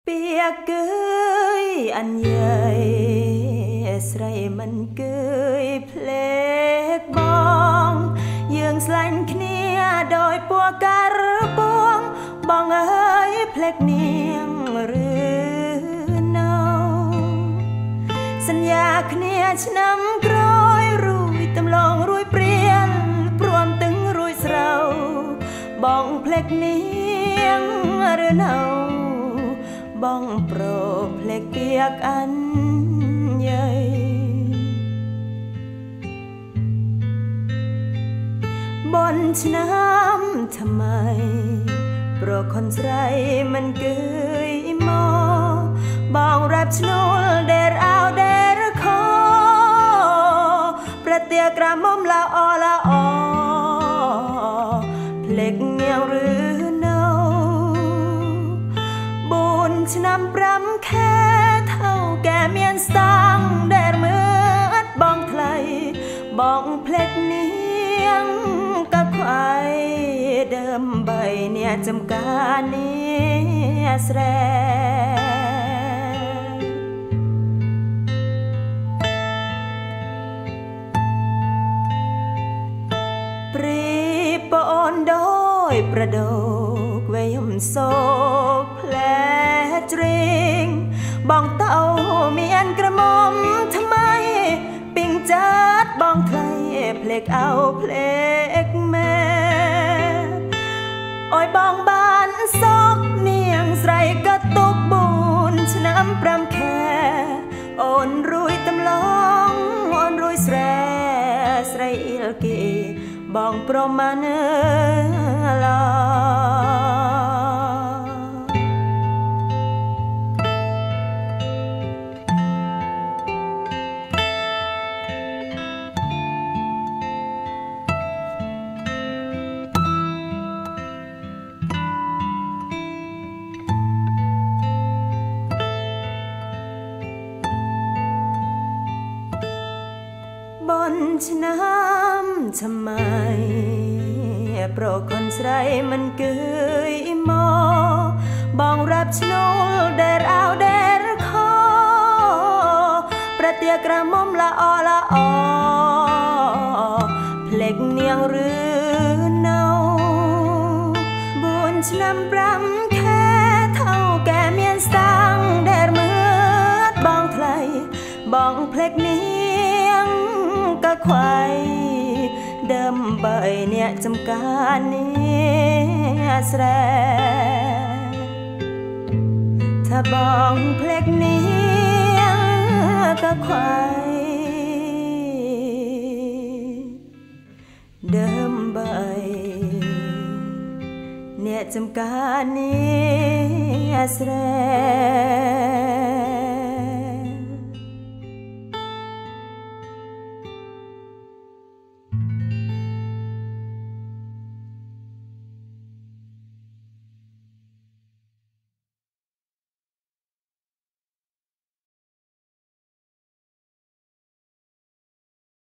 Bia cười anh dời sray mình cười plek bong dương xanh khnia đôi bùa cà buông bong ơi plek nieng rư nâuสัญญาkhniaឆ្នាំក្រោយរួយទំលងរួយព្រៀលព្រមទឹងរួយស្រោបងភ្លេចនាងឬនៅបងប្រភ្លេចគៀកអញ្ញៃបនឆ្នាំថ្មីប្រខនស្រីមិនគឺមកបងរ៉ាប់ឈ្នួលដែលអោដែលខប្រទាក្រមុំละអละអភ្លេចនាងឬនៅ4ឆ្នាំ5ខែเท่าแก่មានស្តង់ដែលមើលបងថ្លៃបងភ្លេចនាងក៏ខ្វាយដើម្បីអ្នកចំការនេះស្រែព្រីប្អូនដោយប្រដោកវែងសោកផ្លែជ្រៀងបងតៅមានក្រមុំថ្មីពីងចាត់បងថ្លៃភ្លេចអោភ្លេចមែអើយបងបានសោកនាងស្រីក៏ទុក4ឆ្នាំ5ខែអូនរួយទំឡងអូនរួយស្រែស្រីអ៊ីលគីបងប្រមាណឡបនឆ្នាំថ្មីប្រខនស្រីមិនគឺមកបងរ៉ាប់ឈ្នួលដែលអោដែលខប្រទាក្រមុំละអละអភ្លេចនាងឬនៅ4ឆ្នាំ5ខែเท่าแก่មានស្តង់ដែលមើលបងថ្លៃបងភ្លេចនាងក៏ខ្វាយដើម្បីអ្នកចំការនេះស្រែថាបងភ្លេចនាងក៏ខ្វាយដើម្បីអ្នកចំការនេះស្រែ